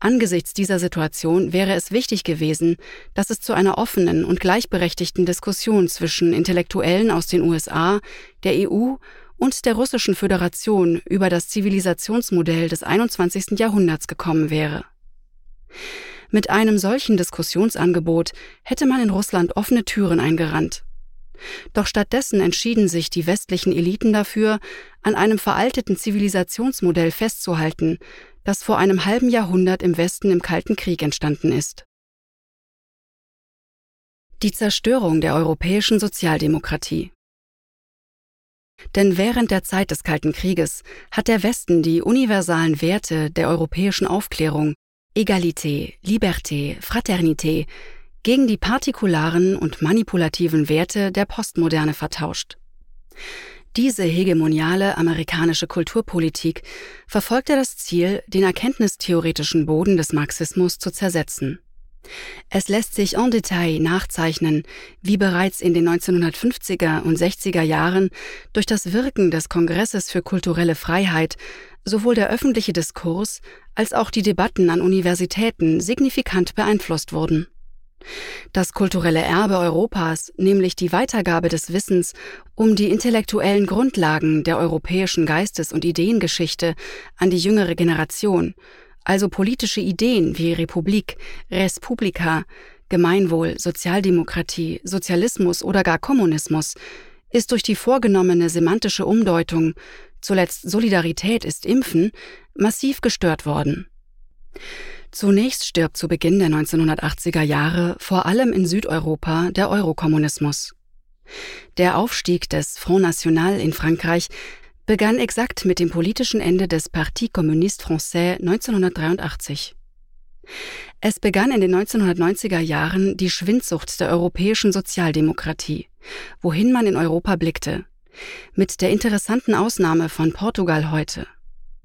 Angesichts dieser Situation wäre es wichtig gewesen, dass es zu einer offenen und gleichberechtigten Diskussion zwischen Intellektuellen aus den USA, der EU und der Russischen Föderation über das Zivilisationsmodell des 21. Jahrhunderts gekommen wäre. Mit einem solchen Diskussionsangebot hätte man in Russland offene Türen eingerannt. Doch stattdessen entschieden sich die westlichen Eliten dafür, an einem veralteten Zivilisationsmodell festzuhalten, das vor einem halben Jahrhundert im Westen im Kalten Krieg entstanden ist. Die Zerstörung der europäischen Sozialdemokratie. Denn während der Zeit des Kalten Krieges hat der Westen die universalen Werte der europäischen Aufklärung, Egalité, Liberté, Fraternité, gegen die partikularen und manipulativen Werte der Postmoderne vertauscht. Diese hegemoniale amerikanische Kulturpolitik verfolgte das Ziel, den erkenntnistheoretischen Boden des Marxismus zu zersetzen. Es lässt sich en Detail nachzeichnen, wie bereits in den 1950er und 60er Jahren durch das Wirken des Kongresses für kulturelle Freiheit sowohl der öffentliche Diskurs als auch die Debatten an Universitäten signifikant beeinflusst wurden. Das kulturelle Erbe Europas, nämlich die Weitergabe des Wissens um die intellektuellen Grundlagen der europäischen Geistes- und Ideengeschichte an die jüngere Generation, also politische Ideen wie Republik, Res Publica, Gemeinwohl, Sozialdemokratie, Sozialismus oder gar Kommunismus, ist durch die vorgenommene semantische Umdeutung, zuletzt Solidarität ist Impfen, massiv gestört worden. Zunächst stirbt zu Beginn der 1980er Jahre vor allem in Südeuropa der Eurokommunismus. Der Aufstieg des Front National in Frankreich begann exakt mit dem politischen Ende des Parti communiste français 1983. Es begann in den 1990er Jahren die Schwindsucht der europäischen Sozialdemokratie, wohin man in Europa blickte, mit der interessanten Ausnahme von Portugal heute.